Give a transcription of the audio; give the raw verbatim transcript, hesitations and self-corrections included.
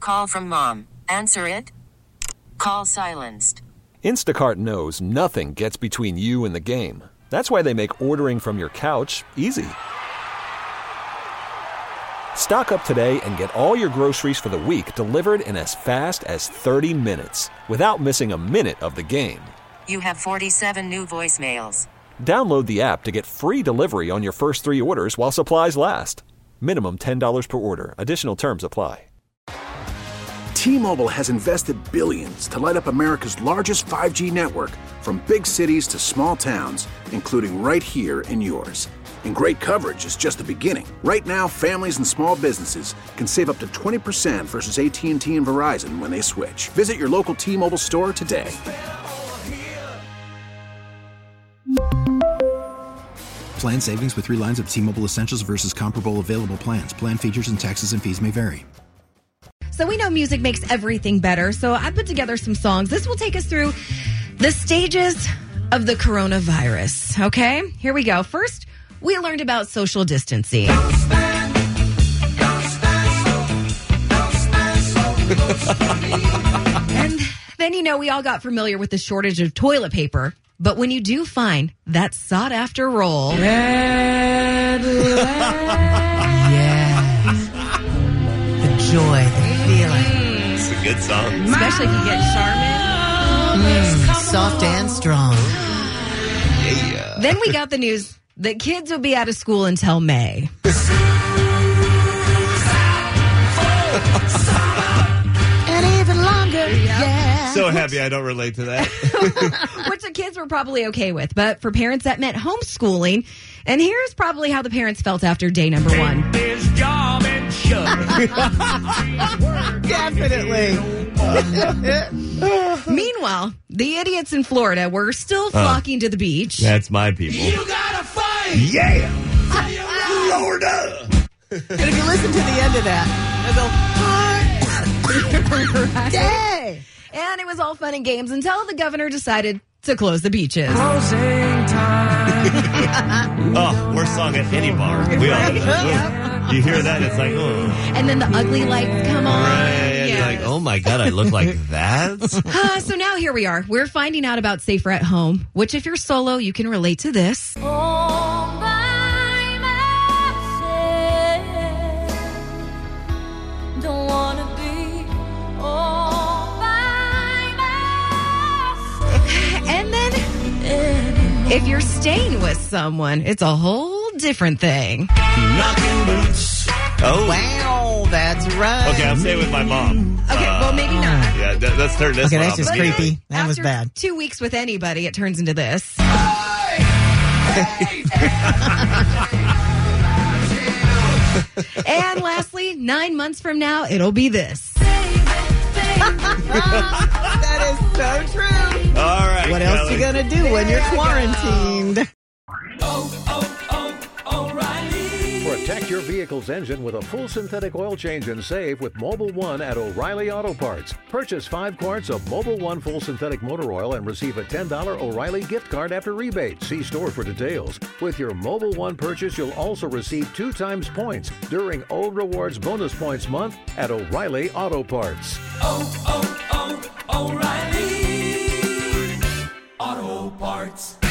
call from mom. Answer it. Call silenced. Instacart knows nothing gets between you and the game. That's why they make ordering from your couch easy. Stock up today and get all your groceries for the week delivered in as fast as thirty minutes without missing a minute of the game. You have forty-seven new voicemails. Download the app to get free delivery on your first three orders while supplies last. Minimum ten dollars per order. Additional terms apply. T-Mobile has invested billions to light up America's largest five G network, from big cities to small towns, including right here in yours. And great coverage is just the beginning. Right now, families and small businesses can save up to twenty percent versus A T and T and Verizon when they switch. Visit your local T-Mobile store today. Plan savings with three lines of T-Mobile Essentials versus comparable available plans. Plan features and taxes and fees may vary. So we know music makes everything better, so I put together some songs. This will take us through the stages of the coronavirus, okay? Here we go. First, we learned about social distancing. Don't stand, don't stand, don't stand, don't stand. And then, you know, we all got familiar with the shortage of toilet paper. But when you do find that sought-after roll... Red, red. Yes. The joy, the feeling. It's a good song. Especially if you get Charmin. Mm, soft and strong. Yeah. Then we got the news that kids will be out of school until May. And even longer, yeah. So happy I don't relate to that. Which the kids were probably okay with. But for parents, that meant homeschooling. And here's probably how the parents felt after day number one. Definitely. Meanwhile, the idiots in Florida were still flocking uh, to the beach. That's my people. You gotta fight! Yeah! Florida! And if you listen to the end of that, they'll go, right. Yay! And it was all fun and games until the governor decided to close the beaches. Closing time. Oh, worst song at any bar. We all know. You hear that, it's like, oh. And then the ugly lights come on. Right, and yes. you're like, oh my God, I look like that? uh, so now here we are. We're finding out about Safer at Home, which if you're solo, you can relate to this. All by myself. Don't wanna be all by myself. And then if you're staying with someone, it's a whole different thing. Knocking boots. Oh. Wow, that's right. Okay, I'll stay with my mom. Okay, uh, well, maybe not. Yeah, th- let's turn this Okay, one that's just off. creepy. That After was bad. Two weeks with anybody, it turns into this. And lastly, nine months from now, it'll be this. That is so true. All right, What else Kelly. you gonna do when you're quarantined? Oh, oh, oh, O'Reilly. Protect your vehicle's engine with a full synthetic oil change and save with Mobil one at O'Reilly Auto Parts. Purchase five quarts of Mobil one full synthetic motor oil and receive a ten dollars O'Reilly gift card after rebate. See store for details. With your Mobil one purchase, you'll also receive two times points during O Rewards Bonus Points Month at O'Reilly Auto Parts. Oh, oh, oh, O'Reilly Auto Parts.